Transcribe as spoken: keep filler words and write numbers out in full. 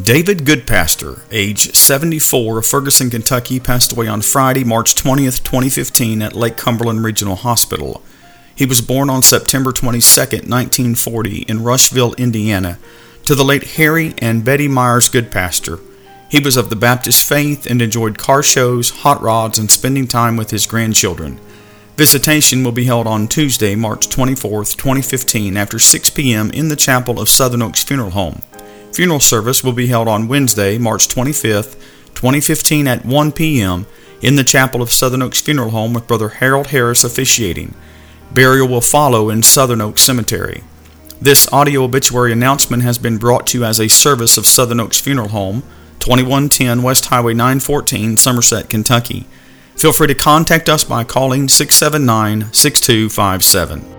David Goodpaster, age seventy-four, of Ferguson, Kentucky, passed away on Friday, March twentieth, twenty fifteen at Lake Cumberland Regional Hospital. He was born on September twenty-second, nineteen forty in Rushville, Indiana, to the late Harry and Betty Myers Goodpaster. He was of the Baptist faith and enjoyed car shows, hot rods, and spending time with his grandchildren. Visitation will be held on Tuesday, March twenty-fourth, twenty fifteen, after six p.m. in the chapel of Southern Oaks Funeral Home. Funeral service will be held on Wednesday, March twenty-fifth, twenty fifteen at one p.m. in the chapel of Southern Oaks Funeral Home with Brother Harold Harris officiating. Burial will follow in Southern Oaks Cemetery. This audio obituary announcement has been brought to you as a service of Southern Oaks Funeral Home, twenty-one ten West Highway nine fourteen, Somerset, Kentucky. Feel free to contact us by calling six seven nine, six two five seven.